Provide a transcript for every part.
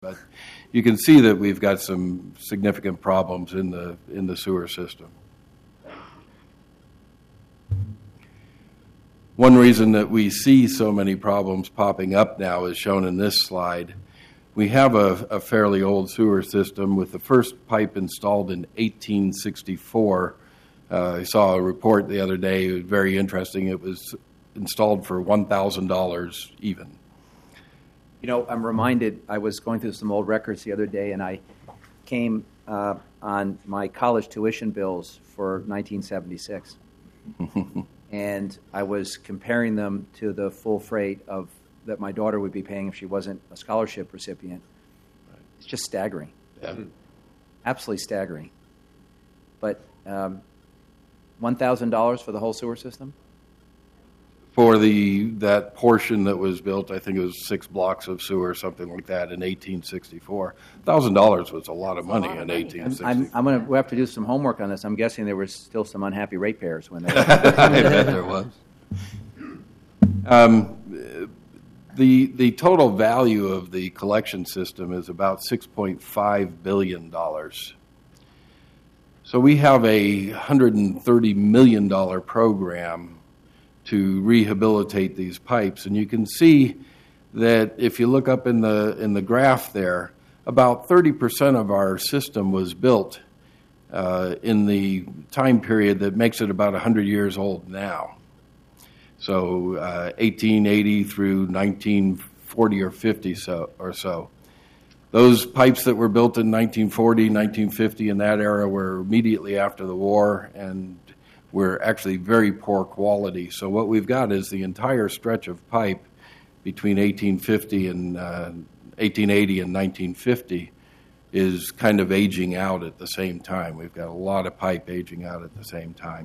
But you can see that we've got some significant problems in the sewer system. One reason that we see so many problems popping up now is shown in this slide. We have a fairly old sewer system with the first pipe installed in 1864. I saw a report the other day, it was very interesting. It was installed for $1,000 even. You know, I'm reminded, I was going through some old records the other day, and I came on my college tuition bills for 1976. And I was comparing them to the full freight of that my daughter would be paying if she wasn't a scholarship recipient. It's just staggering. Yeah. Absolutely staggering. But $1,000 for the whole sewer system? For that portion that was built, I think it was 6 blocks of sewer, something like that, in 1864. $1,000 was a lot of money in 1864. We have to do some homework on this. I'm guessing there were still some unhappy ratepayers when they there was. The total value of the collection system is about $6.5 billion. So we have a $130 million program to rehabilitate these pipes, and you can see that if you look up in the graph there, about 30% of our system was built in the time period that makes it about 100 years old now. So 1880 through 1940 or 50 or so. Those pipes that were built in 1940, 1950, in that era were immediately after the war, and were actually very poor quality. So what we've got is the entire stretch of pipe between 1880 and 1950 is kind of aging out at the same time. We've got a lot of pipe aging out at the same time.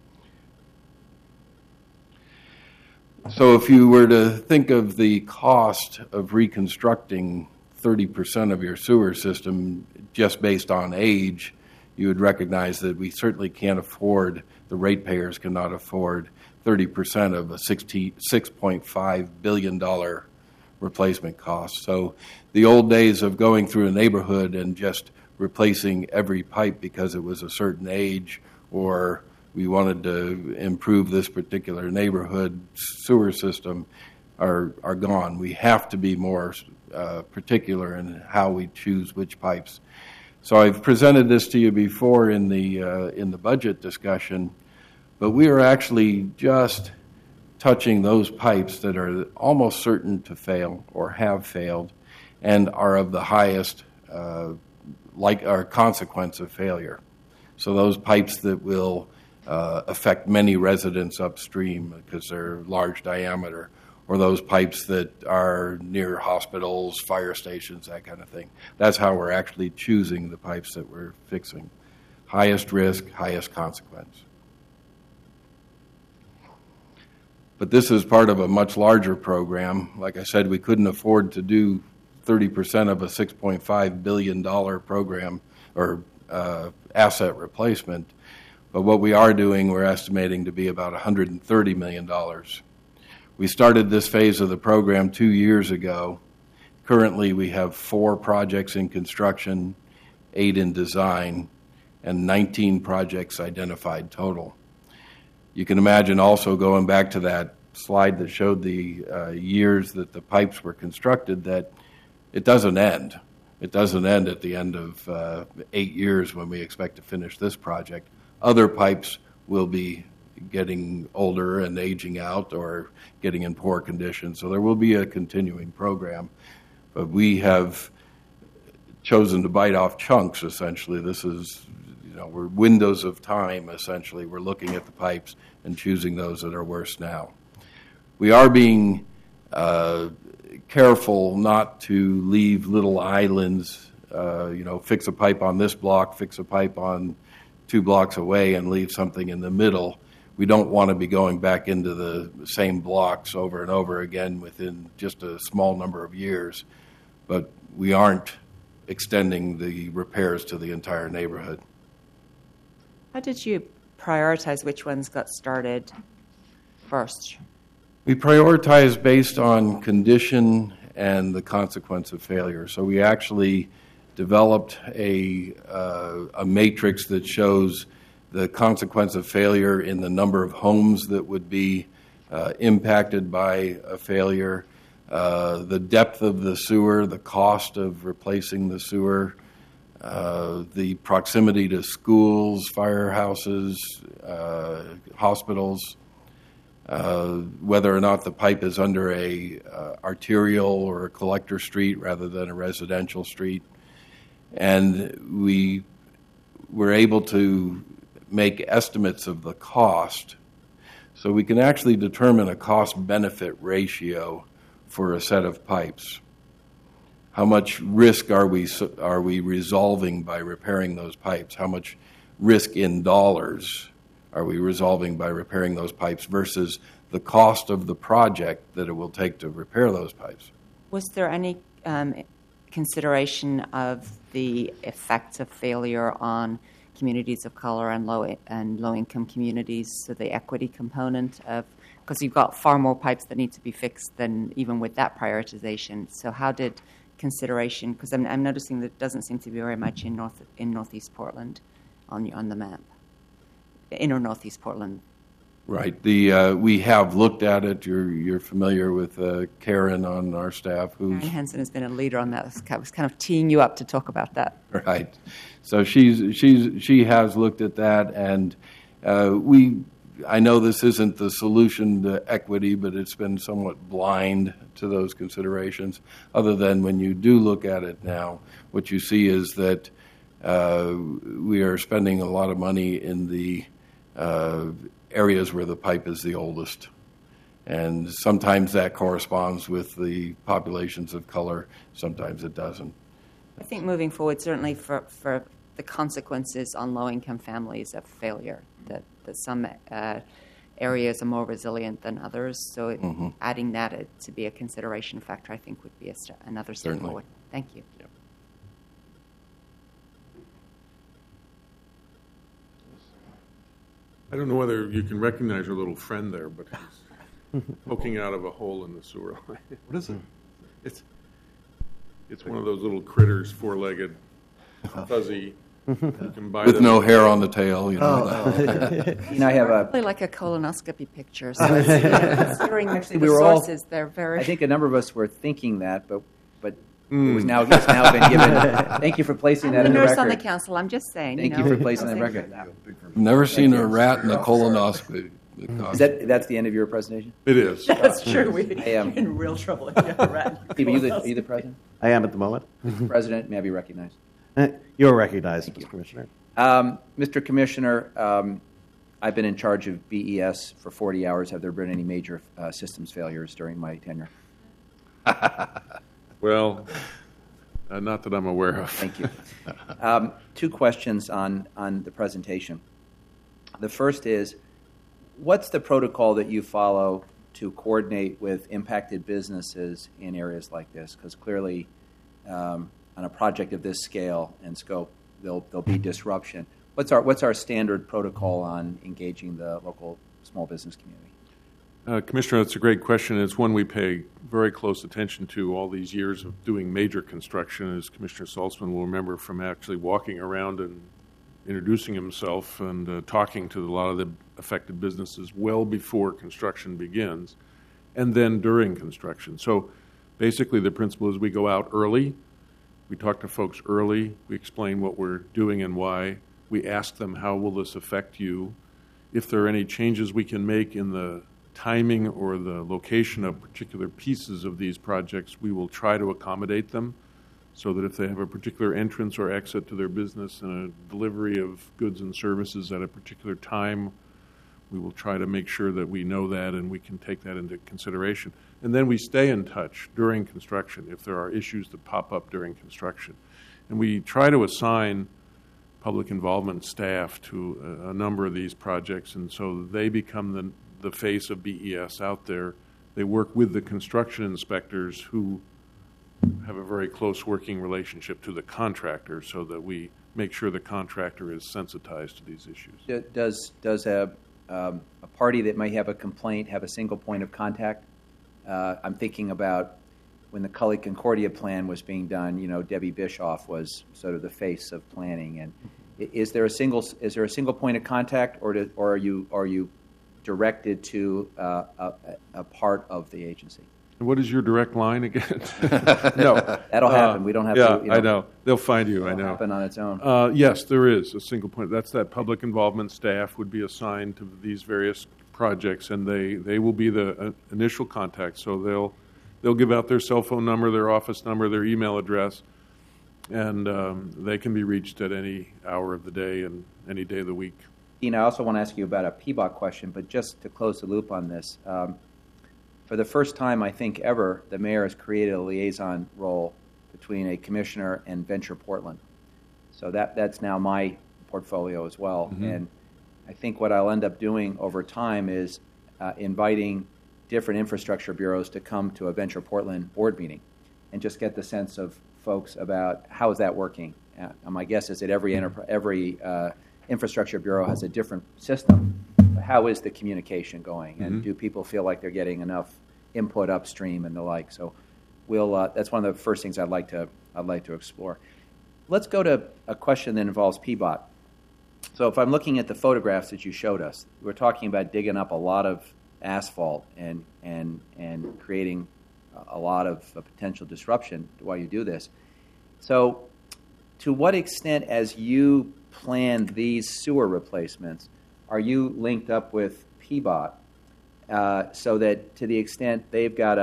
So if you were to think of the cost of reconstructing 30% of your sewer system just based on age, you would recognize that we certainly can't afford, the ratepayers cannot afford 30% of a $6.5 billion replacement cost. So the old days of going through a neighborhood and just replacing every pipe because it was a certain age, or we wanted to improve this particular neighborhood sewer system, are gone. We have to be more particular in how we choose which pipes. So I've presented this to you before in the budget discussion, but we are actually just touching those pipes that are almost certain to fail or have failed and are of the highest consequence of failure. So those pipes that will affect many residents upstream because they're large diameter, or those pipes that are near hospitals, fire stations, that kind of thing. That's how we're actually choosing the pipes that we're fixing. Highest risk, highest consequence. But this is part of a much larger program. Like I said, we couldn't afford to do 30% of a $6.5 billion program or asset replacement. But what we are doing, we're estimating to be about $130 million. We started this phase of the program 2 years ago. Currently, we have 4 projects in construction, 8 in design, and 19 projects identified total. You can imagine also, going back to that slide that showed the years that the pipes were constructed, that it doesn't end. It doesn't end at the end of 8 years when we expect to finish this project. Other pipes will be getting older and aging out or getting in poor condition. So there will be a continuing program. But we have chosen to bite off chunks, essentially. This is, we're windows of time, essentially. We're looking at the pipes and choosing those that are worse now. We are being careful not to leave little islands, fix a pipe on this block, fix a pipe on 2 blocks away, and leave something in the middle. We don't want to be going back into the same blocks over and over again within just a small number of years, but we aren't extending the repairs to the entire neighborhood. How did you prioritize which ones got started first? We prioritize based on condition and the consequence of failure. So we actually developed a matrix that shows the consequence of failure in the number of homes that would be impacted by a failure, the depth of the sewer, the cost of replacing the sewer, the proximity to schools, firehouses, hospitals, whether or not the pipe is under a arterial or a collector street rather than a residential street. And we were able to make estimates of the cost, so we can actually determine a cost-benefit ratio for a set of pipes. How much risk are we resolving by repairing those pipes? How much risk in dollars are we resolving by repairing those pipes versus the cost of the project that it will take to repair those pipes? Was there any consideration of the effects of failure on communities of color and low-income communities, so the equity component of, because you've got far more pipes that need to be fixed than even with that prioritization. So how did consideration, because I'm noticing that it doesn't seem to be very much in Northeast Portland on the map, inner Northeast Portland. Right. We have looked at it. You're familiar with Karen on our staff, Karen Henson has been a leader on that. I was kind of teeing you up to talk about that. Right. So she has looked at that, and I know this isn't the solution to equity, but it's been somewhat blind to those considerations. Other than when you do look at it now, what you see is that we are spending a lot of money in the areas where the pipe is the oldest. And sometimes that corresponds with the populations of color, sometimes it doesn't. I think moving forward, certainly for the consequences on low-income families of failure, that some areas are more resilient than others. So adding that to be a consideration factor, I think, would be another step Certainly. forward. Thank you. Yep. I don't know whether you can recognize your little friend there, but he's poking out of a hole in the sewer line. What is it? It's one of those little critters, four-legged, fuzzy. You can buy With them. no hair on the tail, you know. I have a. Probably like a colonoscopy picture. So considering Actually, the we were all- sources, they're very. I think a number of us were thinking that, but it's now been given. Thank you for placing I'm that the in the nurse record. on the council. I'm just saying. Thank you for placing that in the record. Never seen a rat in a colonoscopy. That's the end of your presentation? It is. That's true. We're Hey, in real trouble if you have a rat. Steve, are you the president? I am at the moment. President, may I be recognized? You're recognized, Mr. Commissioner. Mr. Commissioner, I've been in charge of BES for 40 hours. Have there been any major systems failures during my tenure? Well, not that I'm aware of. Thank you. Two questions on the presentation. The first is, what's the protocol that you follow to coordinate with impacted businesses in areas like this? Because clearly, on a project of this scale and scope, there'll be disruption. What's our standard protocol on engaging the local small business community? Commissioner, that's a great question. It's one we pay very close attention to all these years of doing major construction, as Commissioner Saltzman will remember from actually walking around and introducing himself and talking to a lot of the affected businesses well before construction begins, and then during construction. So basically the principle is we go out early, we talk to folks early, we explain what we're doing and why, we ask them how will this affect you, if there are any changes we can make in the timing or the location of particular pieces of these projects, we will try to accommodate them so that if they have a particular entrance or exit to their business and a delivery of goods and services at a particular time, we will try to make sure that we know that and we can take that into consideration. And then we stay in touch during construction if there are issues that pop up during construction. And we try to assign public involvement staff to a number of these projects, and so they become the face of BES out there. They work with the construction inspectors who have a very close working relationship to the contractor so that we make sure the contractor is sensitized to these issues. Does a party that might have a complaint have a single point of contact? I'm thinking about when the Cully Concordia plan was being done, Debbie Bischoff was sort of the face of planning. And is there a single point of contact, or are you directed to a part of the agency? What is your direct line again? No. That'll happen. We don't have yeah, to. I know. They'll find you. I It'll know. happen on its own. Yes, there is a single point. That's that public involvement staff would be assigned to these various projects, and they will be the initial contact. So they'll give out their cell phone number, their office number, their email address, and they can be reached at any hour of the day and any day of the week. Dean, I also want to ask you about a PBOT question, but just to close the loop on this, for the first time, I think ever, the mayor has created a liaison role between a commissioner and Venture Portland. So that's now my portfolio as well. Mm-hmm. And I think what I'll end up doing over time is inviting different infrastructure bureaus to come to a Venture Portland board meeting and just get the sense of folks about how is that working. My guess is that every infrastructure bureau has a different system. How is the communication going, and do people feel like they're getting enough input upstream and the like? So that's one of the first things I'd like to explore. Let's go to a question that involves PBOT. So if I'm looking at the photographs that you showed us, we're talking about digging up a lot of asphalt and creating a lot of potential disruption while you do this. So to what extent, as you plan these sewer replacements, are you linked up with PBOT so that to the extent they've got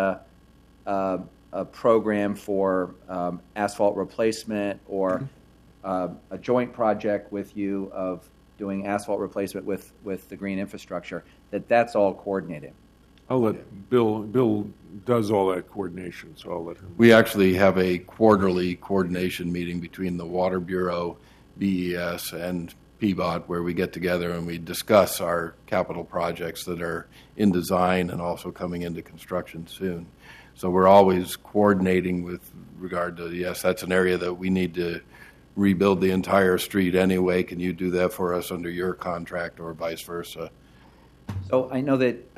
a program for asphalt replacement or a joint project with you of doing asphalt replacement with the green infrastructure, that's all coordinated? I'll let Bill does all that coordination, so I'll let him. We actually have a quarterly coordination meeting between the Water Bureau, BES, and PBOT, where we get together and we discuss our capital projects that are in design and also coming into construction soon. So we're always coordinating with regard to, yes, that's an area that we need to rebuild the entire street anyway. Can you do that for us under your contract, or vice versa? So I know that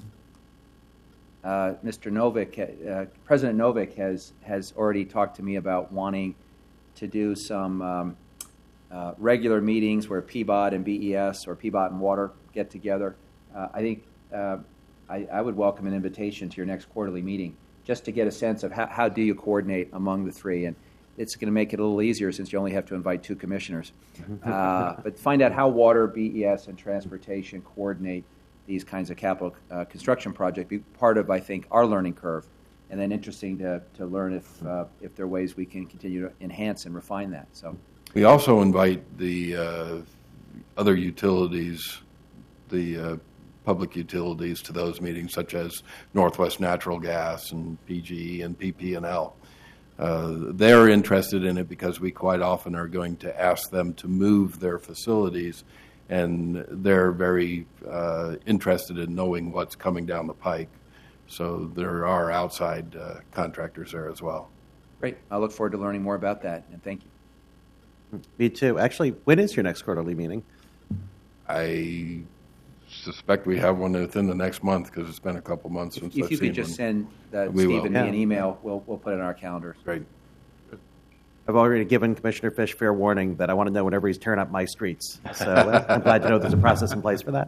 Mr. Novick, President Novick has already talked to me about wanting to do some regular meetings where PBOT and BES or PBOT and Water get together. I think I would welcome an invitation to your next quarterly meeting just to get a sense of how do you coordinate among the three. And it's going to make it a little easier since you only have to invite two commissioners. But find out how Water, BES, and Transportation coordinate these kinds of capital construction projects. Be part of, I think, our learning curve. And then interesting to learn if there are ways we can continue to enhance and refine that. So. We also invite the other utilities, the public utilities, to those meetings, such as Northwest Natural Gas and PGE and PP&L. They're interested in it because we quite often are going to ask them to move their facilities, and they're very interested in knowing what's coming down the pike. So there are outside contractors there as well. Great. I look forward to learning more about that, and thank you. Me too. Actually, when is your next quarterly meeting? I suspect we have one within the next month because it's been a couple months since I've seen one. If you could just send We Steve will. and me an email, we'll put it in our calendars. Great. I've already given Commissioner Fish fair warning that I want to know whenever he's tearing up my streets. So I'm glad to know there's a process in place for that.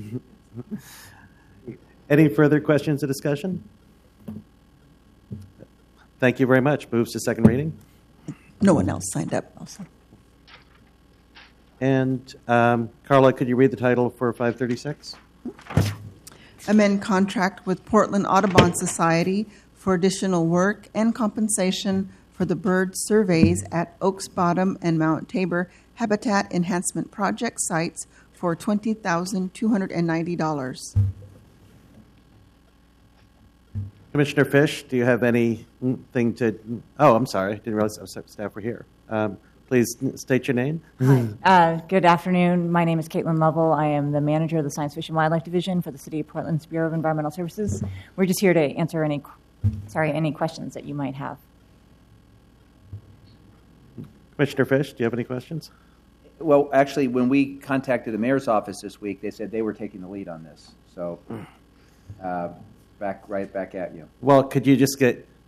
Any further questions or discussion? Thank you very much. Moves to second reading. No one else signed up also. And Carla, could you read the title for 536? Amend contract with Portland Audubon Society for additional work and compensation for the bird surveys at Oaks Bottom and Mount Tabor Habitat Enhancement Project sites for $20,290. Commissioner Fish, do you have anything to... Oh, I'm sorry. Didn't realize staff were here. Please state your name. Hi. Good afternoon. My name is Caitlin Lovell. I am the manager of the Science, Fish, and Wildlife Division for the City of Portland's Bureau of Environmental Services. We're just here to answer any questions that you might have. Commissioner Fish, do you have any questions? Well, actually, when we contacted the mayor's office this week, they said they were taking the lead on this. So, right back at you. Well, could you just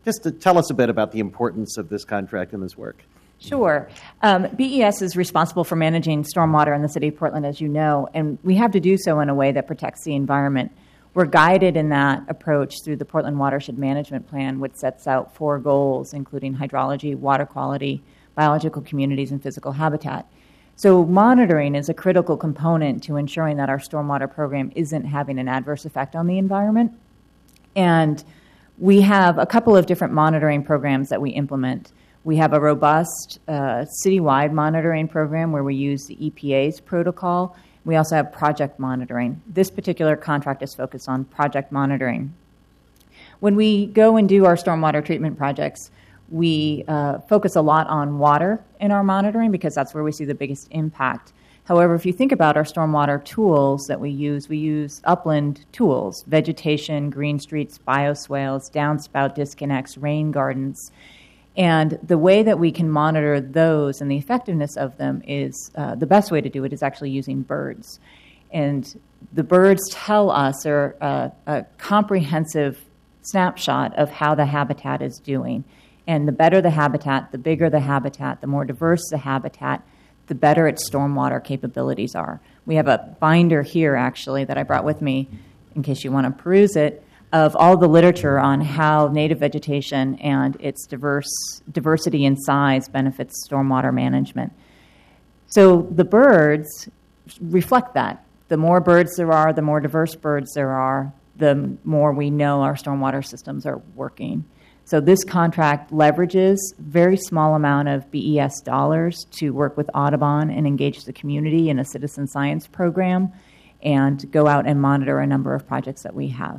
just to tell us a bit about the importance of this contract and this work. Sure. BES is responsible for managing stormwater in the city of Portland, as you know, and we have to do so in a way that protects the environment. We're guided in that approach through the Portland Watershed Management Plan, which sets out 4 goals, including hydrology, water quality, biological communities, and physical habitat. So monitoring is a critical component to ensuring that our stormwater program isn't having an adverse effect on the environment. And we have a couple of different monitoring programs that we implement. We have a robust citywide monitoring program where we use the EPA's protocol. We also have project monitoring. This particular contract is focused on project monitoring. When we go and do our stormwater treatment projects, we focus a lot on water in our monitoring because that's where we see the biggest impact. However, if you think about our stormwater tools that we use upland tools, vegetation, green streets, bioswales, downspout disconnects, rain gardens. And the way that we can monitor those and the effectiveness of them is the best way to do it is actually using birds. And the birds tell us, or a comprehensive snapshot of how the habitat is doing. And the better the habitat, the bigger the habitat, the more diverse the habitat, the better its stormwater capabilities are. We have a binder here, actually, that I brought with me in case you want to peruse it, of all the literature on how native vegetation and its diversity in size benefits stormwater management. So the birds reflect that. The more birds there are, the more diverse birds there are, the more we know our stormwater systems are working. So this contract leverages a very small amount of BES dollars to work with Audubon and engage the community in a citizen science program and go out and monitor a number of projects that we have.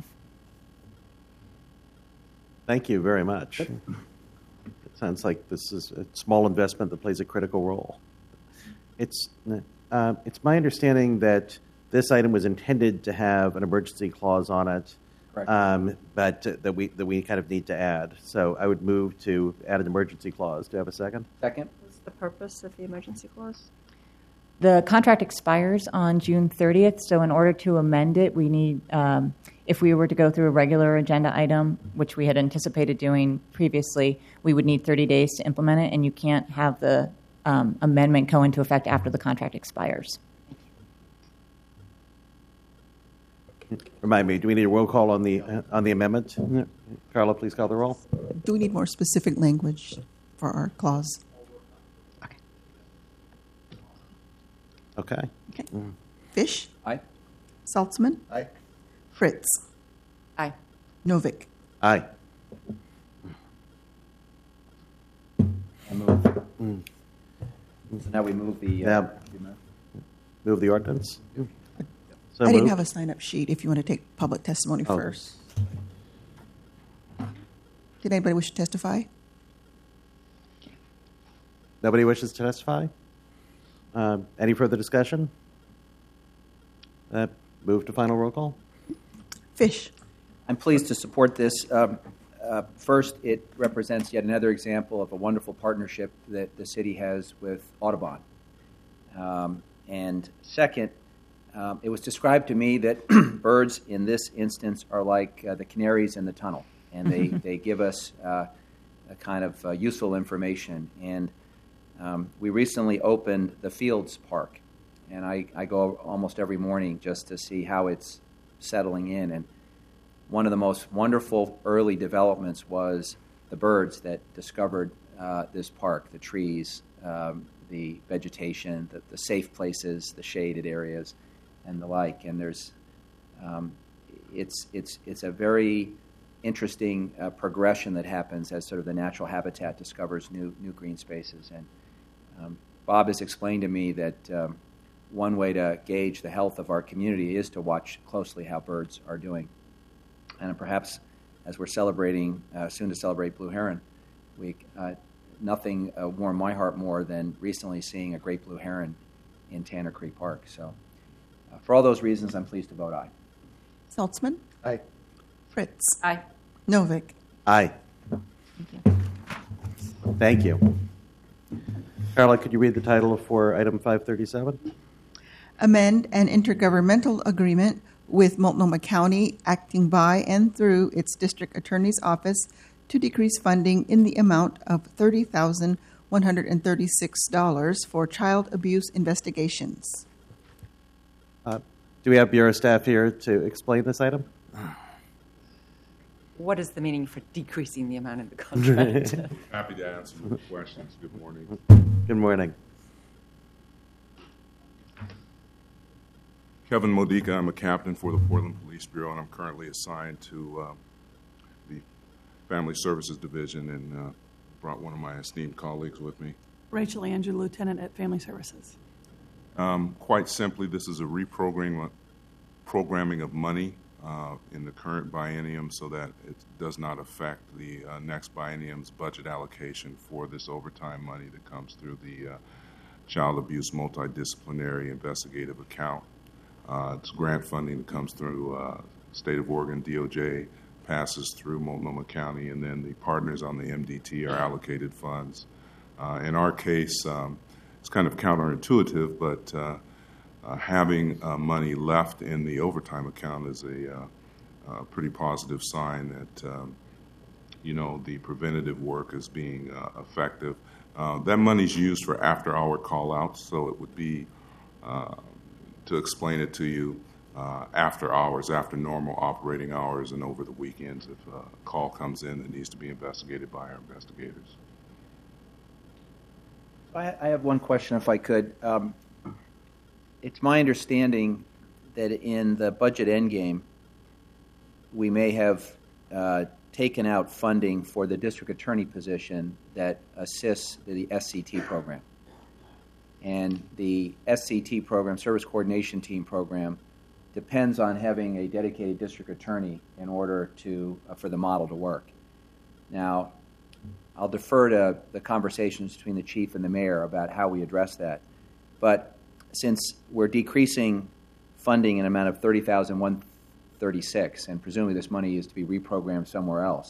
Thank you very much. It sounds like this is a small investment that plays a critical role. It's my understanding that this item was intended to have an emergency clause on it, but that we kind of need to add. So I would move to add an emergency clause. Do you have a second? Second? What's the purpose of the emergency clause? The contract expires on June 30th, so in order to amend it, we need, if we were to go through a regular agenda item, which we had anticipated doing previously, we would need 30 days to implement it, and you can't have the amendment go into effect after the contract expires. Remind me, do we need a roll call on the amendment? Carla, please call the roll. Do we need more specific language for our clause? Okay. Fish? Aye. Saltzman? Aye. Fritz? Aye. Novick? Aye. I move. So now we move the... Yeah. Move the ordinance? So I didn't moved. have a sign-up sheet if you want to take public testimony first. Did anybody wish to testify? Nobody wishes to testify? Any further discussion? Move to final roll call? Fish? I'm pleased to support this. First, it represents yet another example of a wonderful partnership that the city has with Audubon. And second, it was described to me that birds in this instance are like the canaries in the tunnel, and they give us a kind of useful information. And we recently opened the Fields Park, and I go almost every morning just to see how it's settling in. And one of the most wonderful early developments was the birds that discovered this park, the trees, the vegetation, the safe places, the shaded areas, and the like. And there's, it's a very interesting progression that happens as sort of the natural habitat discovers new green spaces. And Bob has explained to me that one way to gauge the health of our community is to watch closely how birds are doing. And perhaps as we're celebrating, soon to celebrate Blue Heron Week, nothing warmed my heart more than recently seeing a great blue heron in Tanner Creek Park. So for all those reasons, I'm pleased to vote aye. Saltzman? Aye. Fritz? Aye. Novick? Aye. Thank you. Carla, could you read the title for item 537? Amend an intergovernmental agreement with Multnomah County, acting by and through its district attorney's office, to decrease funding in the amount of $30,136 for child abuse investigations. Do we have Bureau staff here to explain this item? What is the meaning for decreasing the amount of the contract? Happy to answer more questions. Good morning. Good morning. Kevin Modica. I'm a captain for the Portland Police Bureau, and I'm currently assigned to the Family Services Division, and brought one of my esteemed colleagues with me. Rachel Andrew, Lieutenant at Family Services. Quite simply, this is a programming of money in the current biennium so that it does not affect the next biennium's budget allocation for this overtime money that comes through the Child Abuse Multidisciplinary Investigative Account. It's grant funding that comes through State of Oregon, DOJ, passes through Multnomah County, and then the partners on the MDT are allocated funds. In our case, it's kind of counterintuitive, but having money left in the overtime account is a pretty positive sign that the preventative work is being effective. That money's used for after-hour call-outs, so it would be, to explain it to you, after hours, after normal operating hours, and over the weekends if a call comes in that needs to be investigated by our investigators. I have one question, if I could. It's my understanding that in the budget endgame, we may have taken out funding for the district attorney position that assists the SCT program. And the SCT program, Service Coordination Team program, depends on having a dedicated district attorney in order for the model to work. Now, I'll defer to the conversations between the chief and the mayor about how we address that. But since we're decreasing funding in an amount of $30,136, and presumably this money is to be reprogrammed somewhere else,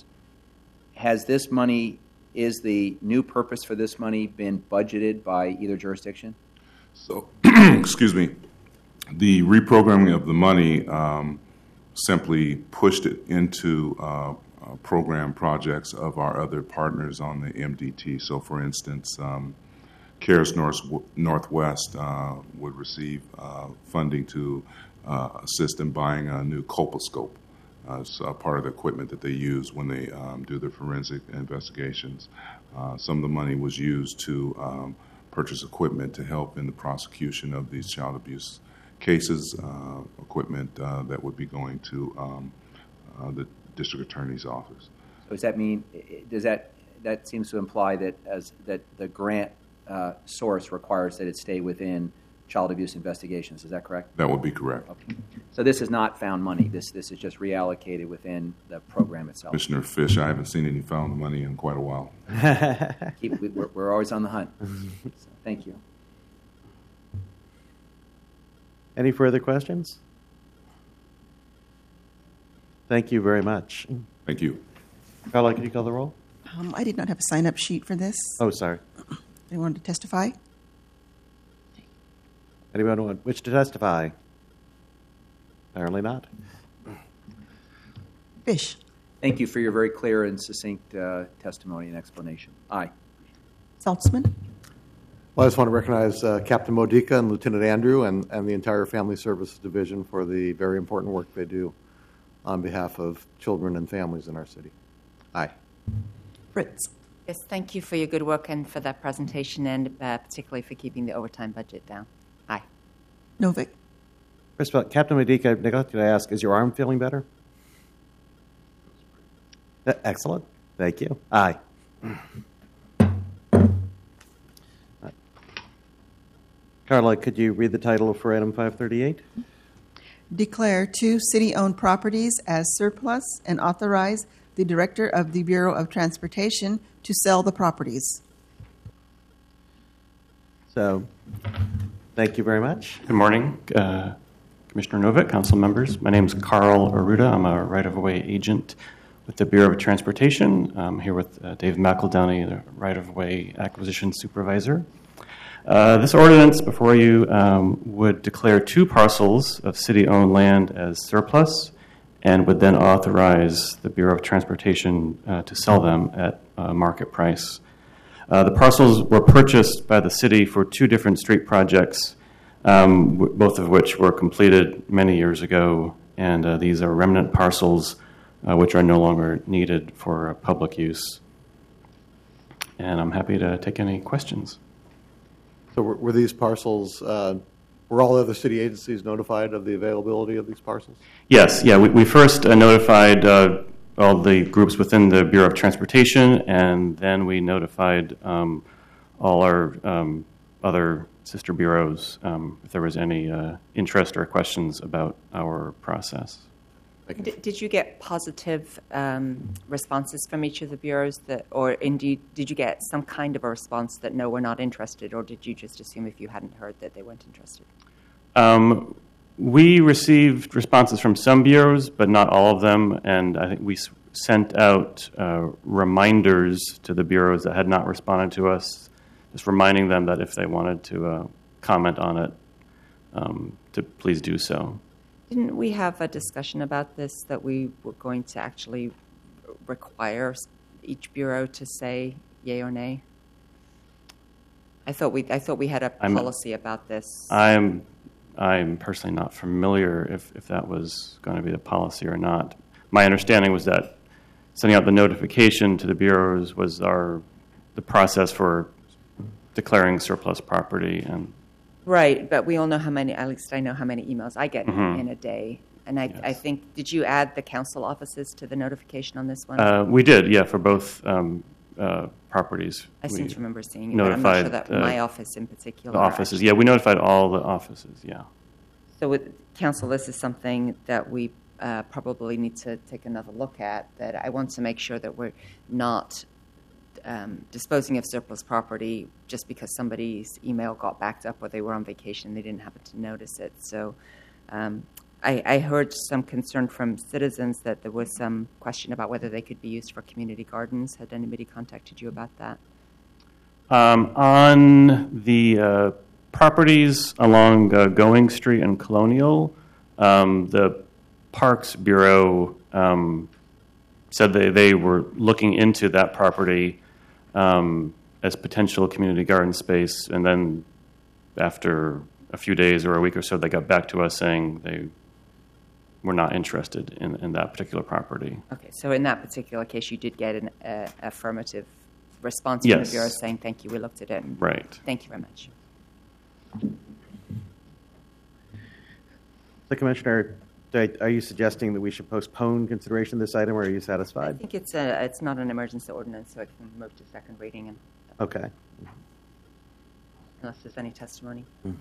is the new purpose for this money been budgeted by either jurisdiction? So, excuse me, the reprogramming of the money simply pushed it into program projects of our other partners on the MDT. So, for instance, CARES Northwest would receive funding to assist in buying a new colposcope. It's part of the equipment that they use when they do their forensic investigations. Some of the money was used to purchase equipment to help in the prosecution of these child abuse cases, equipment that would be going to the district attorney's office. So does that mean, that seems to imply that that the grant source requires that it stay within child abuse investigations. Is that correct? That would be correct. Okay. So this is not found money. This is just reallocated within the program itself. Commissioner Fish, I haven't seen any found money in quite a while. We're always on the hunt. So, thank you. Any further questions? Thank you very much. Thank you. Carla, could you call the roll? I did not have a sign-up sheet for this. Oh, sorry. They wanted to testify. Anyone wish to testify? Apparently not. Fish. Thank you for your very clear and succinct testimony and explanation. Aye. Saltzman. Well, I just want to recognize Captain Modica and Lieutenant Andrew and the entire Family Services Division for the very important work they do on behalf of children and families in our city. Aye. Fritz. Yes, thank you for your good work and for that presentation, and particularly for keeping the overtime budget down. Aye. Novick. First of all, Captain Modica, I neglected to ask, is your arm feeling better? Excellent. Thank you. Aye. Carla, could you read the title for item 538? Declare 2 city-owned properties as surplus and authorize the Director of the Bureau of Transportation to sell the properties. So, thank you very much. Good morning, Commissioner Novick, council members. My name is Carl Aruda. I'm a right-of-way agent with the Bureau of Transportation. I'm here with Dave McEldowney, the right-of-way acquisition supervisor. This ordinance before you would declare 2 parcels of city-owned land as surplus and would then authorize the Bureau of Transportation to sell them at market price. The parcels were purchased by the city for two different street projects, both of which were completed many years ago, and these are remnant parcels which are no longer needed for public use. And I'm happy to take any questions. So were these parcels, were all other city agencies notified of the availability of these parcels? Yes, yeah. We first notified all the groups within the Bureau of Transportation, and then we notified all our other sister bureaus if there was any interest or questions about our process. Did you get positive responses from each of the bureaus, or indeed did you get some kind of a response that no, we're not interested, or did you just assume if you hadn't heard that they weren't interested? We received responses from some bureaus, but not all of them, and I think we sent out reminders to the bureaus that had not responded to us, just reminding them that if they wanted to comment on it, to please do so. Didn't we have a discussion about this, that we were going to actually require each bureau to say yay or nay? I thought we had a policy about this. I'm personally not familiar if that was going to be the policy or not. My understanding was that sending out the notification to the bureaus was the process for declaring surplus property. And right, but we all know how many, at least I know how many emails I get in a day. And I think, did you add the council offices to the notification on this one? We did, yeah, for both properties. I seem to remember seeing it, but I'm not sure that my office in particular. The offices, yeah, we notified all the offices, yeah. So with council, this is something that we probably need to take another look at, that I want to make sure that we're not disposing of surplus property just because somebody's email got backed up or they were on vacation and they didn't happen to notice it. So I heard some concern from citizens that there was some question about whether they could be used for community gardens. Had anybody contacted you about that? On the properties along Going Street and Colonial, the Parks Bureau said they were looking into that property as potential community garden space, and then after a few days or a week or so, they got back to us saying they were not interested in that particular property. Okay, so in that particular case, you did get an affirmative response from the Bureau saying, thank you, we looked at it. And right. Thank you very much. So, Commissioner, are you suggesting that we should postpone consideration of this item, or are you satisfied? I think it's not an emergency ordinance, so it can move to second reading. And okay. Unless there's any testimony.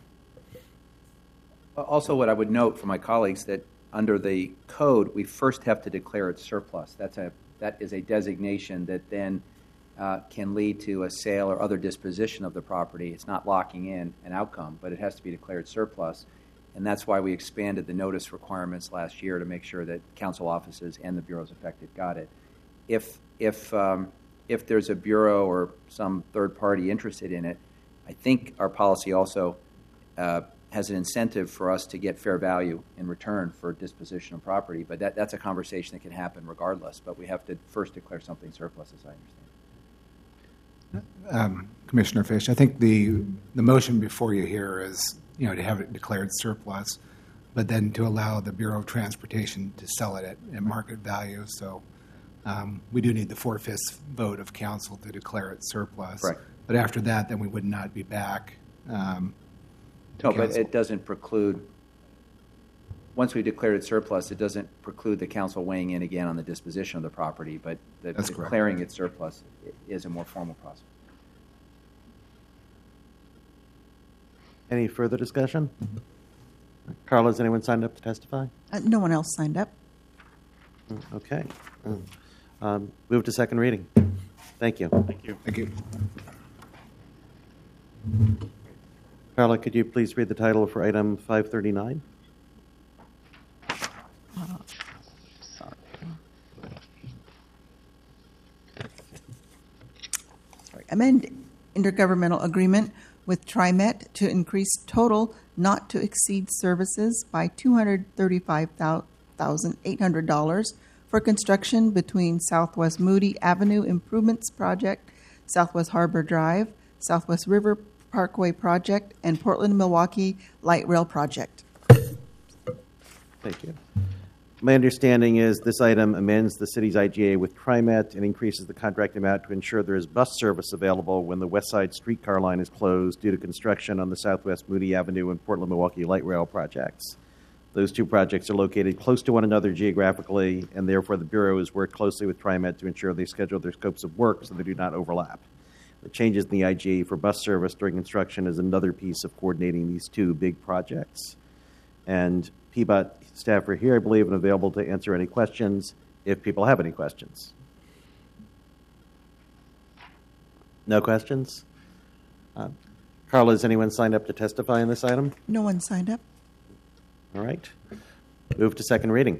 Also, what I would note for my colleagues, that under the code, we first have to declare it surplus. That is a designation that then can lead to a sale or other disposition of the property. It's not locking in an outcome, but it has to be declared surplus. And that's why we expanded the notice requirements last year to make sure that council offices and the bureaus affected got it. If there's a bureau or some third party interested in it, I think our policy also has an incentive for us to get fair value in return for disposition of property. But that's a conversation that can happen regardless. But we have to first declare something surplus, as I understand. Commissioner Fish, I think the motion before you here is, to have it declared surplus, but then to allow the Bureau of Transportation to sell it at market value. So we do need the 4/5 vote of council to declare it surplus. Right. But after that, then we would not be back. No, but it doesn't preclude, once we declared it surplus, it doesn't preclude the council weighing in again on the disposition of the property, but declaring it surplus is a more formal process. Any further discussion? Carla, has anyone signed up to testify? No one else signed up. Okay. Move to second reading. Thank you. Thank you. Thank you. Carla, could you please read the title for item 539? Amend intergovernmental agreement with TriMet to increase total not to exceed services by $235,000 $5,800 for construction between Southwest Moody Avenue Improvements Project, Southwest Harbor Drive, Southwest River Parkway Project, and Portland-Milwaukee Light Rail Project. Thank you. My understanding is this item amends the city's IGA with TriMet and increases the contract amount to ensure there is bus service available when the West Side streetcar line is closed due to construction on the Southwest Moody Avenue and Portland-Milwaukee Light Rail projects. Those two projects are located close to one another geographically, and therefore the Bureau has worked closely with TriMet to ensure they schedule their scopes of work so they do not overlap. The changes in the IGA for bus service during construction is another piece of coordinating these two big projects. And PBOT staff are here, I believe, and available to answer any questions if people have any questions. No questions? Carla, has anyone signed up to testify on this item? No one signed up. All right. Move to second reading.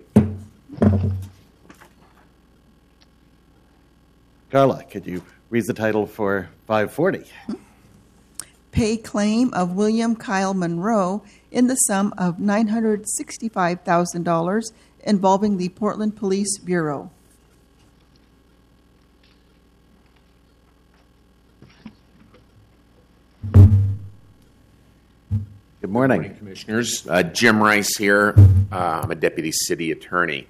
Carla, could you read the title for 540? Pay claim of William Kyle Monroe in the sum of $965,000 involving the Portland Police Bureau. Good morning. Good morning, Commissioners. Jim Rice here. I'm a Deputy City Attorney.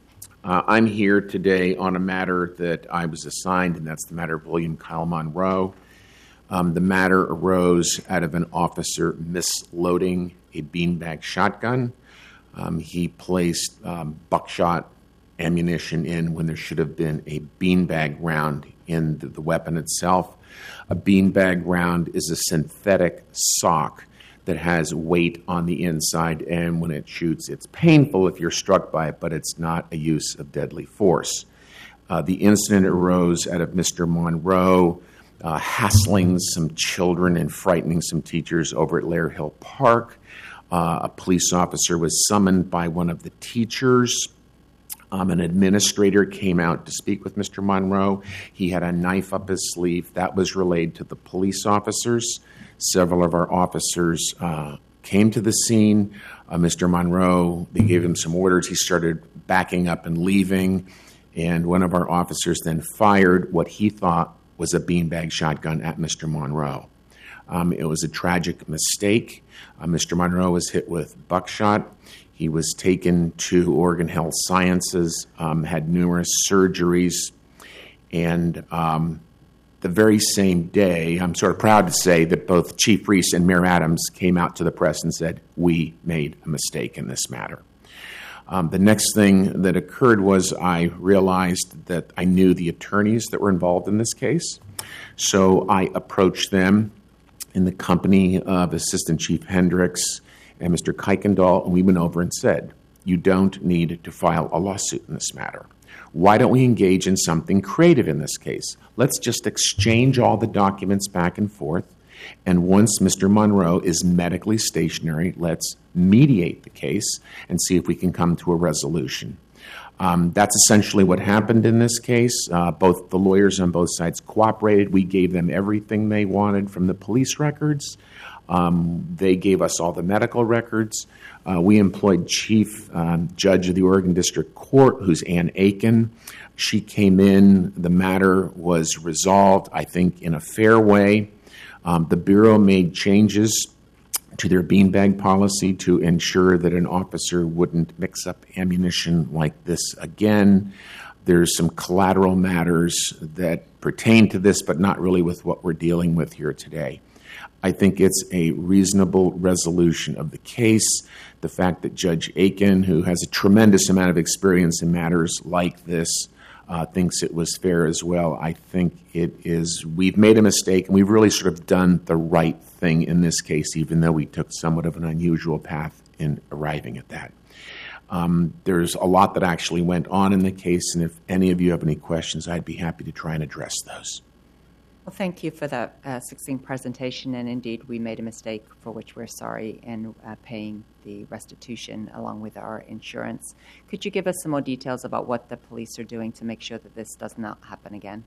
I'm here today on a matter that I was assigned, and that's the matter of William Kyle Monroe. The matter arose out of an officer misloading a beanbag shotgun. He placed buckshot ammunition in when there should have been a beanbag round in the weapon itself. A beanbag round is a synthetic sock that has weight on the inside, and when it shoots, it's painful if you're struck by it, but it's not a use of deadly force. The incident arose out of Mr. Monroe hassling some children and frightening some teachers over at Lair Hill Park. A police officer was summoned by one of the teachers. An administrator came out to speak with Mr. Monroe. He had a knife up his sleeve. That was relayed to the police officers. Several of our officers came to the scene. Mr. Monroe, they gave him some orders. He started backing up and leaving. And one of our officers then fired what he thought was a beanbag shotgun at Mr. Monroe. It was a tragic mistake. Mr. Monroe was hit with buckshot. He was taken to Oregon Health Sciences, had numerous surgeries, and the very same day, I'm sort of proud to say that both Chief Reese and Mayor Adams came out to the press and said, we made a mistake in this matter. The next thing that occurred was I realized that I knew the attorneys that were involved in this case. So I approached them in the company of Assistant Chief Hendricks and Mr. Kuykendall, and we went over and said, you don't need to file a lawsuit in this matter. Why don't we engage in something creative in this case? Let's just exchange all the documents back and forth, and once Mr. Monroe is medically stationary, let's mediate the case and see if we can come to a resolution. That's essentially what happened in this case. Both the lawyers on both sides cooperated. We gave them everything they wanted from the police records. They gave us all the medical records. We employed Chief Judge of the Oregon District Court, who's Ann Aiken. She came in. The matter was resolved, I think, in a fair way. The Bureau made changes to their beanbag policy to ensure that an officer wouldn't mix up ammunition like this again. There's some collateral matters that pertain to this, but not really with what we're dealing with here today. I think it's a reasonable resolution of the case. The fact that Judge Aiken, who has a tremendous amount of experience in matters like this, thinks it was fair as well. I think it is. We've made a mistake, and we've really sort of done the right thing in this case, even though we took somewhat of an unusual path in arriving at that. There's a lot that actually went on in the case, and if any of you have any questions, I'd be happy to try and address those. Well, thank you for that succinct presentation, and indeed we made a mistake for which we're sorry in paying the restitution along with our insurance. Could you give us some more details about what the police are doing to make sure that this does not happen again?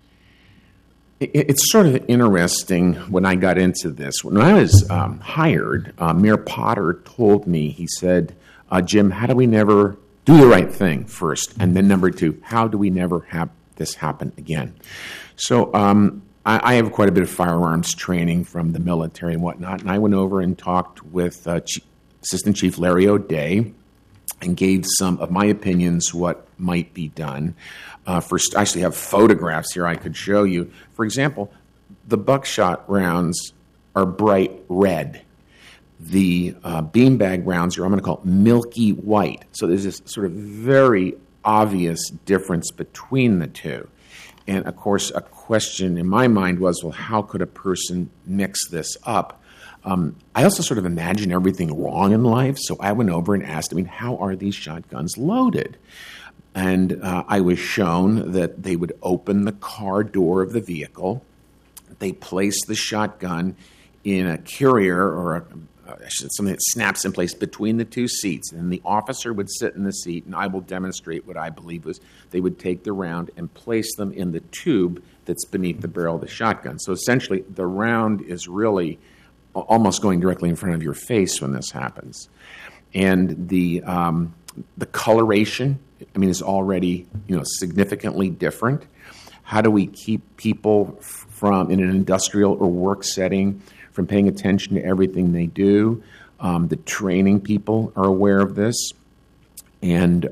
It's sort of interesting when I got into this. When I was hired, Mayor Potter told me, he said, Jim, how do we never do the right thing first, and then number two, how do we never have this happen again? So I have quite a bit of firearms training from the military and whatnot, and I went over and talked with Assistant Chief Larry O'Day and gave some of my opinions what might be done. First, I actually have photographs here I could show you. For example, the buckshot rounds are bright red. The beanbag rounds are, I'm going to call it milky white. So there's this sort of very obvious difference between the two. And of course, a question in my mind was, well, how could a person mix this up? I also sort of imagine everything wrong in life, so I went over and asked, how are these shotguns loaded? And I was shown that they would open the car door of the vehicle, they place the shotgun in a carrier or something that snaps in place between the two seats, and the officer would sit in the seat, and I will demonstrate what I believe was they would take the round and place them in the tube that's beneath the barrel of the shotgun. So essentially, the round is really almost going directly in front of your face when this happens. And the coloration, is already significantly different. How do we keep people from, in an industrial or work setting, from paying attention to everything they do? The training people are aware of this. And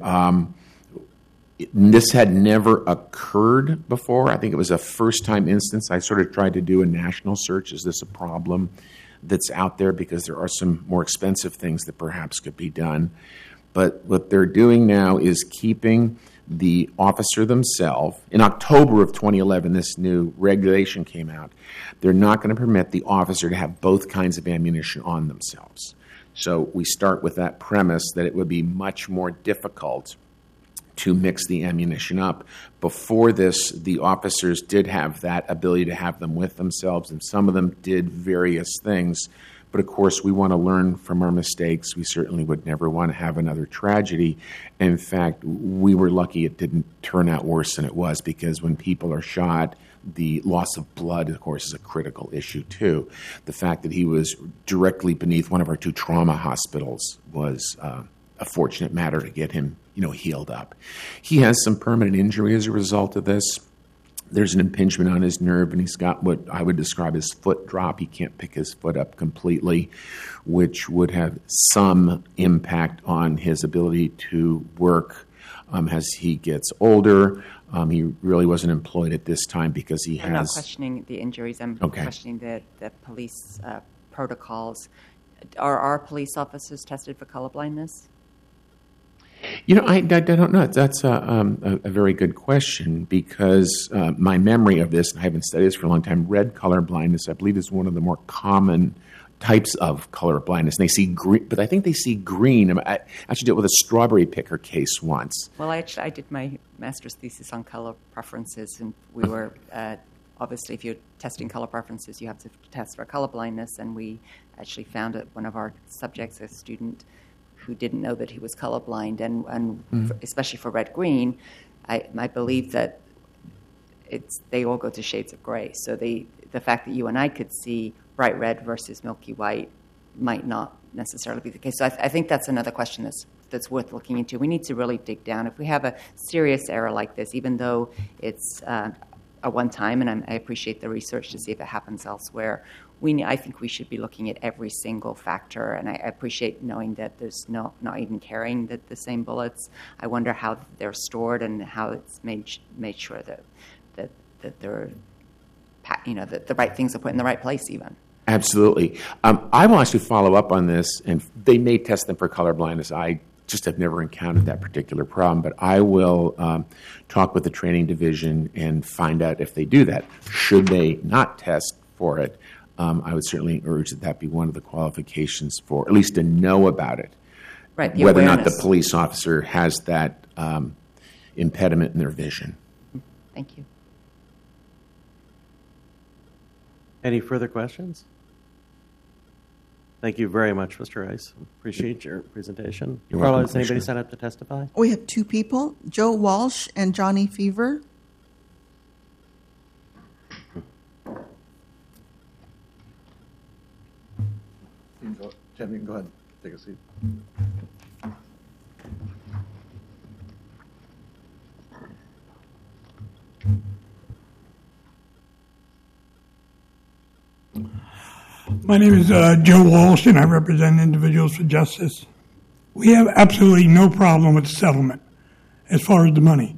this had never occurred before. I think it was a first-time instance. I sort of tried to do a national search. Is this a problem that's out there? Because there are some more expensive things that perhaps could be done. But what they're doing now is keeping the officer themselves. In October of 2011, this new regulation came out. They're not going to permit the officer to have both kinds of ammunition on themselves. So we start with that premise that it would be much more difficult to mix the ammunition up. Before this, the officers did have that ability to have them with themselves, and some of them did various things. But of course, we want to learn from our mistakes. We certainly would never want to have another tragedy. In fact, we were lucky it didn't turn out worse than it was, because when people are shot, the loss of blood, of course, is a critical issue too. The fact that he was directly beneath one of our two trauma hospitals was a fortunate matter to get him, healed up. He has some permanent injury as a result of this. There's an impingement on his nerve, and he's got what I would describe as foot drop. He can't pick his foot up completely, which would have some impact on his ability to work as he gets older. He really wasn't employed at this time because he I'm not questioning the injuries. I'm questioning the police protocols. Are our police officers tested for colorblindness? I don't know. That's a very good question, because my memory of this, and I haven't studied this for a long time, red color blindness, I believe, is one of the more common types of color blindness. And they see green, but I think they see green. I actually did it with a strawberry picker case once. Well, I did my master's thesis on color preferences, and we were obviously, if you're testing color preferences, you have to test for color blindness, and we actually found that one of our subjects, a student who didn't know that he was colorblind, and especially for red-green, I believe that they all go to shades of gray. So the fact that you and I could see bright red versus milky white might not necessarily be the case. So I think that's another question that's worth looking into. We need to really dig down. If we have a serious error like this, even though it's a one-time, and I appreciate the research to see if it happens elsewhere, I think we should be looking at every single factor, and I appreciate knowing that there's not even carrying the same bullets. I wonder how they're stored and how it's made sure that they're that the right things are put in the right place even. Absolutely. I will actually follow up on this, and they may test them for color blindness. I just have never encountered that particular problem, but I will talk with the training division and find out if they do that. Should they not test for it, I would certainly urge that be one of the qualifications for, at least to know about it. Right, whether or not the police officer has that impediment in their vision. Thank you. Any further questions? Thank you very much, Mr. Rice. Appreciate your presentation. You're welcome, Does anybody sign up to testify? We have two people, Joe Walsh and Johnny Fever. Jim, you can go ahead and take a seat. My name is Joe Walsh, and I represent Individuals for Justice. We have absolutely no problem with the settlement as far as the money.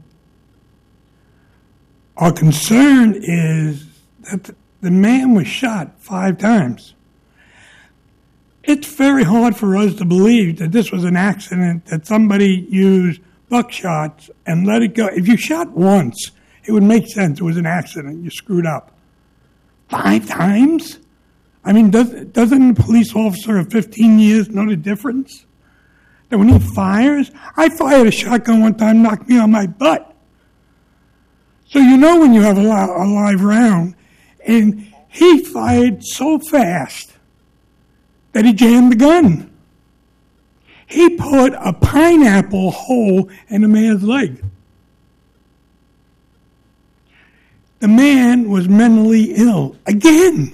Our concern is that the man was shot 5 times. It's very hard for us to believe that this was an accident, that somebody used buckshots and let it go. If you shot once, it would make sense. It was an accident. You screwed up. 5 times? I mean, doesn't a police officer of 15 years know the difference? That when he fires, I fired a shotgun one time, knocked me on my butt. So you know when you have a live round. And he fired so fast that he jammed the gun. He put a pineapple hole in a man's leg. The man was mentally ill. Again.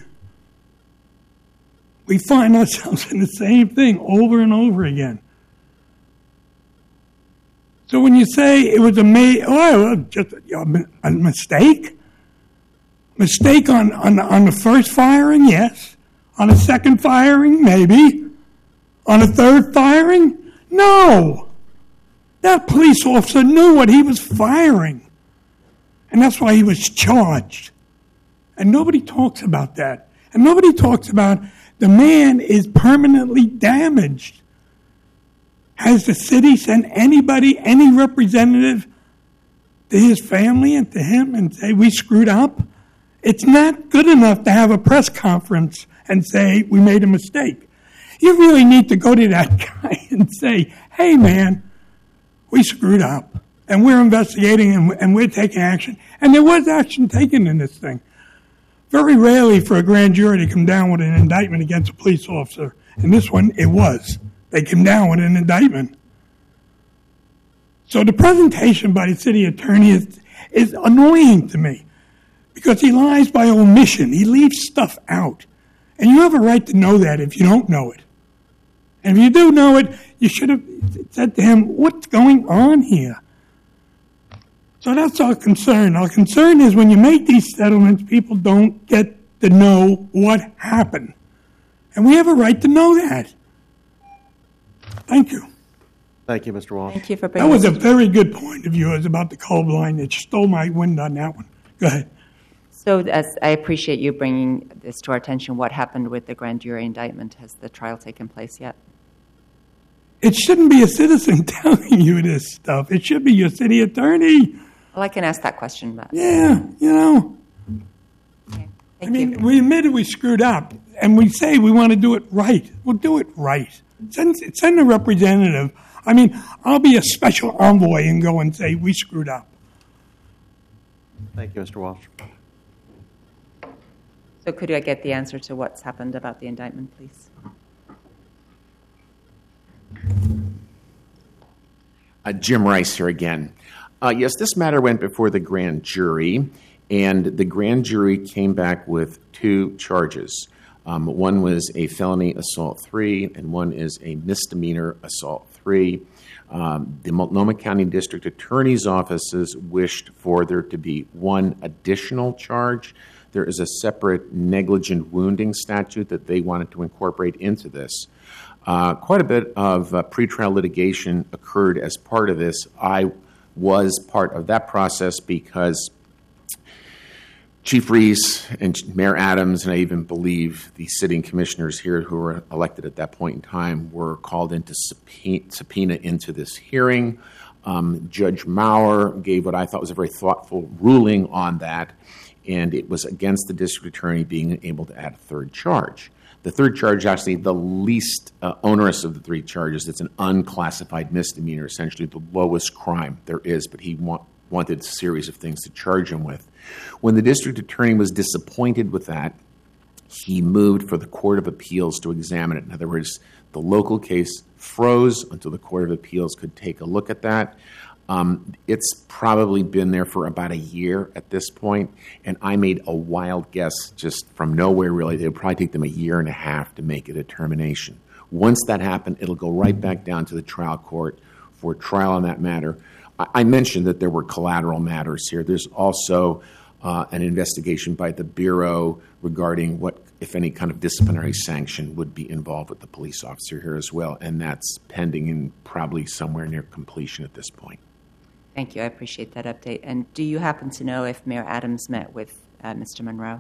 We find ourselves in the same thing over and over again. So when you say it was just a mistake? Mistake on the first firing, yes. On the second firing, maybe. On the third firing, no. That police officer knew what he was firing. And that's why he was charged. And nobody talks about that. And nobody talks about the man is permanently damaged. Has the city sent anybody, any representative to his family and to him and say, we screwed up? It's not good enough to have a press conference and say, we made a mistake. You really need to go to that guy and say, hey, man, we screwed up. And we're investigating and we're taking action. And there was action taken in this thing. Very rarely for a grand jury to come down with an indictment against a police officer. In this one, it was. They came down with an indictment. So the presentation by the city attorney is annoying to me because he lies by omission. He leaves stuff out. And you have a right to know that if you don't know it. And if you do know it, you should have said to him, what's going on here? So that's our concern. Our concern is when you make these settlements, people don't get to know what happened. And we have a right to know that. Thank you. Thank you, Mr. Walsh. Thank you for That bringing was a very good point of yours about the colorblind. It stole my wind on that one. Go ahead. So I appreciate you bringing this to our attention. What happened with the grand jury indictment? Has the trial taken place yet? It shouldn't be a citizen telling you this stuff. It should be your city attorney. Well, I can ask that question back. Yeah, you know. Okay. I mean, we admitted we screwed up, and we say we want to do it right. We'll do it right. Send a representative. I mean, I'll be a special envoy and go and say we screwed up. Thank you, Mr. Walsh. So could I get the answer to what's happened about the indictment, please? Jim Rice here again. Yes, this matter went before the grand jury, and the grand jury came back with 2 charges. One was a felony assault 3, and one is a misdemeanor assault 3. The Multnomah County District Attorney's offices wished for there to be one additional charge. There is a separate negligent wounding statute that they wanted to incorporate into this. Quite a bit of pretrial litigation occurred as part of this. I was part of that process because Chief Reese and Mayor Adams, and I even believe the sitting commissioners here who were elected at that point in time, were called into subpoena into this hearing. Judge Maurer gave what I thought was a very thoughtful ruling on that, and it was against the district attorney being able to add a 3rd charge. The 3rd charge is actually the least onerous of the 3 charges. It's an unclassified misdemeanor, essentially the lowest crime there is, but he wanted a series of things to charge him with. When the district attorney was disappointed with that, he moved for the Court of Appeals to examine it. In other words, the local case froze until the Court of Appeals could take a look at that. It's probably been there for about a year at this point, and I made a wild guess just from nowhere, really. It would probably take them a year and a half to make a determination. Once that happened, it'll go right back down to the trial court for trial on that matter. I mentioned that there were collateral matters here. There's also an investigation by the Bureau regarding what if any kind of disciplinary sanction would be involved with the police officer here as well, and that's pending and probably somewhere near completion at this point. Thank you. I appreciate that update. And do you happen to know if Mayor Adams met with Mr. Monroe?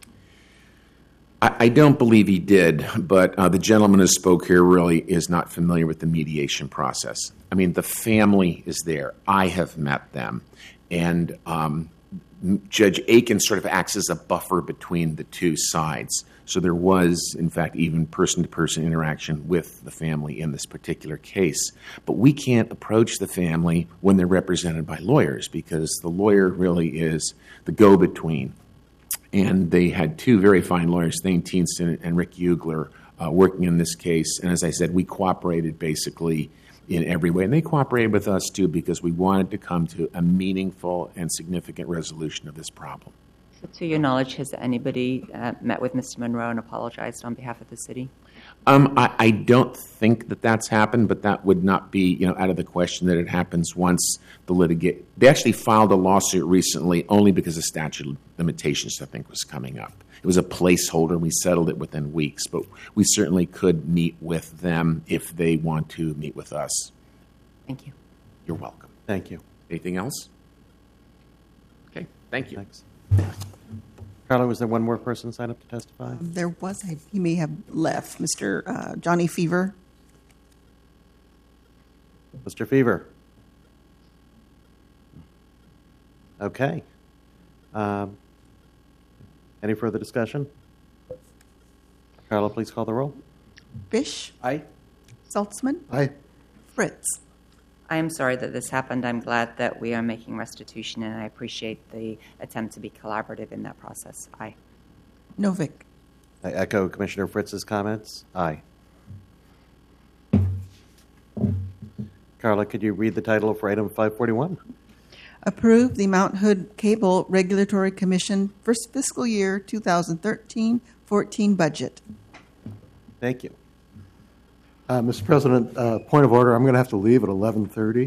I don't believe he did, but the gentleman who spoke here really is not familiar with the mediation process. I mean, the family is there. I have met them. And Judge Aiken sort of acts as a buffer between the two sides. So there was, in fact, even person-to-person interaction with the family in this particular case. But we can't approach the family when they're represented by lawyers because the lawyer really is the go-between. And they had two very fine lawyers, Thane Teenston and Rick Ugler, working in this case. And as I said, we cooperated basically in every way. And they cooperated with us, too, because we wanted to come to a meaningful and significant resolution of this problem. So to your knowledge, has anybody met with Mr. Monroe and apologized on behalf of the city? I don't think that that's happened, but that would not be, out of the question that it happens once the litigate. They actually filed a lawsuit recently only because the statute of limitations, I think, was coming up. It was a placeholder. We settled it within weeks, but we certainly could meet with them if they want to meet with us. Thank you. You're welcome. Thank you. Anything else? Okay, thank you. Thanks. Carla, was there one more person signed up to testify? There was he may have left, Mr. Johnny Fever. Mr. Fever. Okay. Any further discussion? Carla, please call the roll. Fish. Aye. Saltzman. Aye. Fritz. I am sorry that this happened. I'm glad that we are making restitution, and I appreciate the attempt to be collaborative in that process. Aye. Novick. I echo Commissioner Fritz's comments. Aye. Carla, could you read the title for item 541? Approve the Mount Hood Cable Regulatory Commission first fiscal year 2013-14 budget. Thank you. Mr. President, point of order, I'm going to have to leave at 11:30.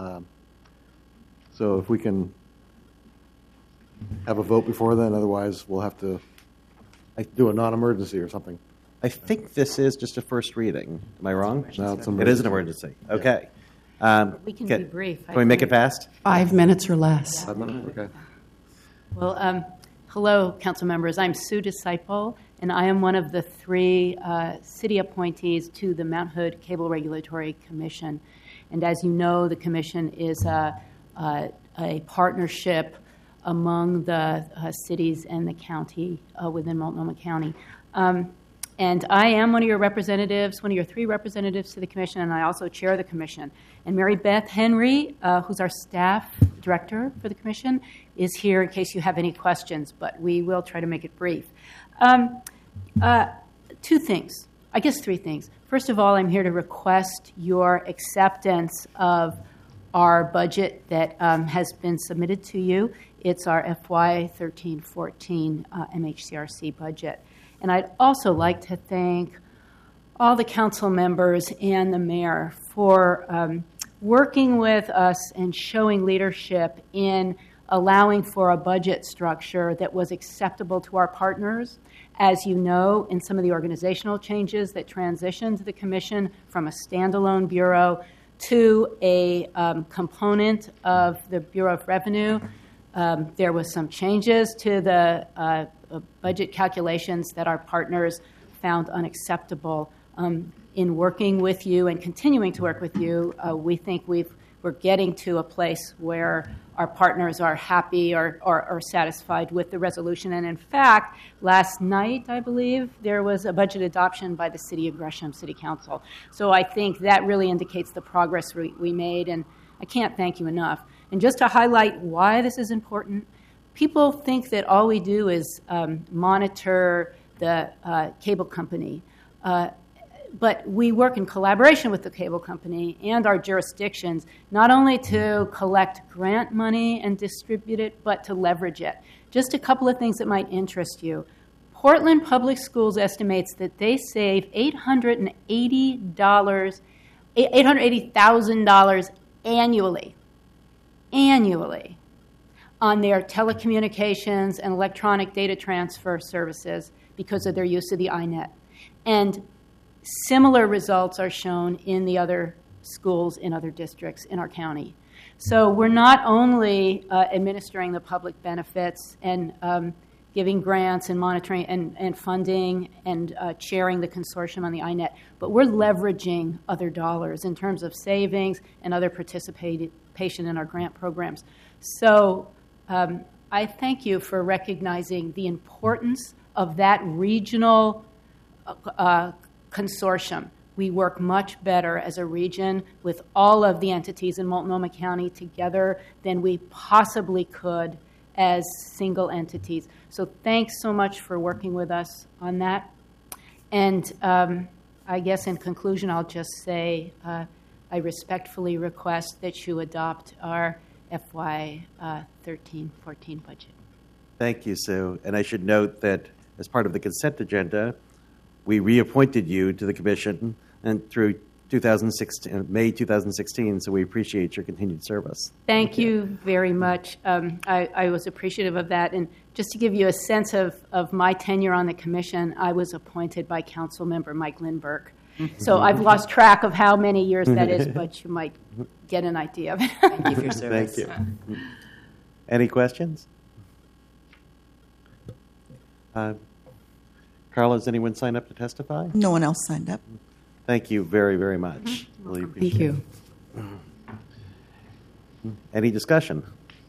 So if we can have a vote before then, otherwise we'll have to do a non-emergency or something. I think this is just a first reading. Am I wrong? No, it's It is an emergency. Okay. We can be brief. Can we make it fast? 5 minutes or less. 5 minutes? Okay. Well, hello, council members. I'm Sue Disciple, and I am one of the 3 city appointees to the Mount Hood Cable Regulatory Commission. And as you know, the commission is a partnership among the cities and the county within Multnomah County. And I am one of your representatives, one of your 3 representatives to the commission, and I also chair the commission. And Mary Beth Henry, who's our staff director for the commission, is here in case you have any questions, but we will try to make it brief. 2 things, I guess 3 things. First of all, I'm here to request your acceptance of our budget that has been submitted to you. It's our FY 13-14 MHCRC budget. And I'd also like to thank all the council members and the mayor for working with us and showing leadership in allowing for a budget structure that was acceptable to our partners. As you know, in some of the organizational changes that transitioned the commission from a standalone bureau to a component of the Bureau of Revenue, there was some changes to the budget calculations that our partners found unacceptable. In working with you and continuing to work with you, we think we're getting to a place where our partners are happy or satisfied with the resolution. And in fact, last night, I believe, there was a budget adoption by the City of Gresham City Council. So I think that really indicates the progress we made, and I can't thank you enough. And just to highlight why this is important, people think that all we do is monitor the cable company. But we work in collaboration with the cable company and our jurisdictions, not only to collect grant money and distribute it, but to leverage it. Just a couple of things that might interest you. Portland Public Schools estimates that they save $880,000 annually on their telecommunications and electronic data transfer services because of their use of the INET. And similar results are shown in the other schools in other districts in our county. So we're not only administering the public benefits and giving grants and monitoring and funding and chairing the consortium on the INET, but we're leveraging other dollars in terms of savings and other participation in our grant programs. So I thank you for recognizing the importance of that regional consortium. We work much better as a region with all of the entities in Multnomah County together than we possibly could as single entities. So thanks so much for working with us on that. And I guess in conclusion, I'll just say I respectfully request that you adopt our FY 13-14 budget. Thank you, Sue. And I should note that as part of the consent agenda, we reappointed you to the commission and through May 2016, so we appreciate your continued service. Thank you very much. I was appreciative of that. And just to give you a sense of my tenure on the commission, I was appointed by Council Member Mike Lindberg. So I've lost track of how many years that is, but you might get an idea of it. Thank you for your service. Thank you. Any questions? Carla, has anyone signed up to testify? No one else signed up. Thank you very, very much. Really appreciate it. Any discussion?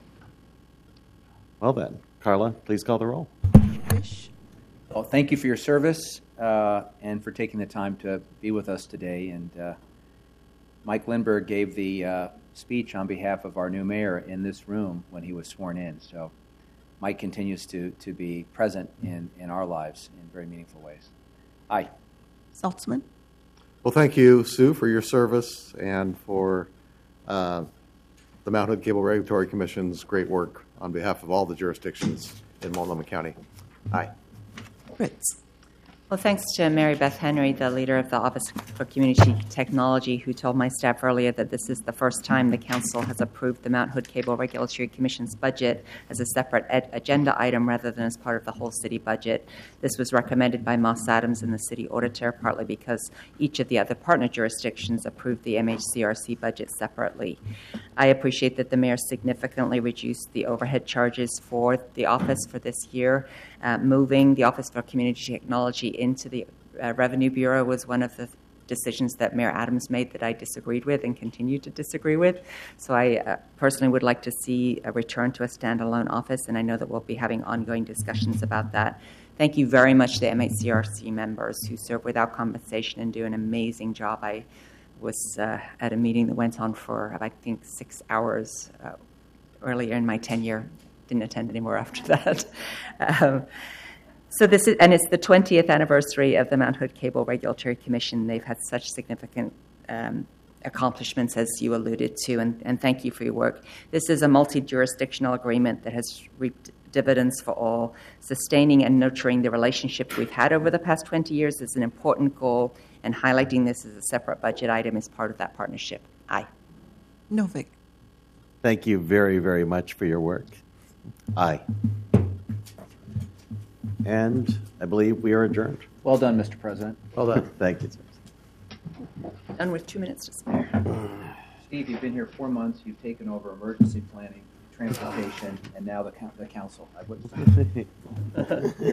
Well then, Carla, please call the roll. Well, thank you for your service and for taking the time to be with us today. And Mike Lindberg gave the speech on behalf of our new mayor in this room when he was sworn in. So Mike continues to be present in our lives in very meaningful ways. Aye. Saltzman? Well, thank you, Sue, for your service and for the Mount Hood Cable Regulatory Commission's great work on behalf of all the jurisdictions in Multnomah County. Aye. Fritz? Well, thanks to Mary Beth Henry, the leader of the Office for Community Technology, who told my staff earlier that this is the first time the Council has approved the Mount Hood Cable Regulatory Commission's budget as a separate agenda item rather than as part of the whole city budget. This was recommended by Moss Adams and the city auditor, partly because each of the other partner jurisdictions approved the MHCRC budget separately. I appreciate that the mayor significantly reduced the overhead charges for the office for this year. Moving the Office for Community Technology into the Revenue Bureau was one of the decisions that Mayor Adams made that I disagreed with and continue to disagree with. So I personally would like to see a return to a standalone office, and I know that we'll be having ongoing discussions about that. Thank you very much to the MHCRC members who serve without compensation and do an amazing job. I was at a meeting that went on for, I think, 6 hours earlier in my tenure. Didn't attend anymore after that. So this is, and it's the 20th anniversary of the Mount Hood Cable Regulatory Commission. They've had such significant accomplishments, as you alluded to, and thank you for your work. This is a multi-jurisdictional agreement that has reaped dividends for all. Sustaining and nurturing the relationship we've had over the past 20 years is an important goal, and highlighting this as a separate budget item is part of that partnership. Aye. Novick? Thank you very, very much for your work. Aye. And I believe we are adjourned. Well done, Mr. President. Well done. Thank you, sir. Done with 2 minutes to spare. Steve, you've been here 4 months. You've taken over emergency planning, transportation, and now the council. I wouldn't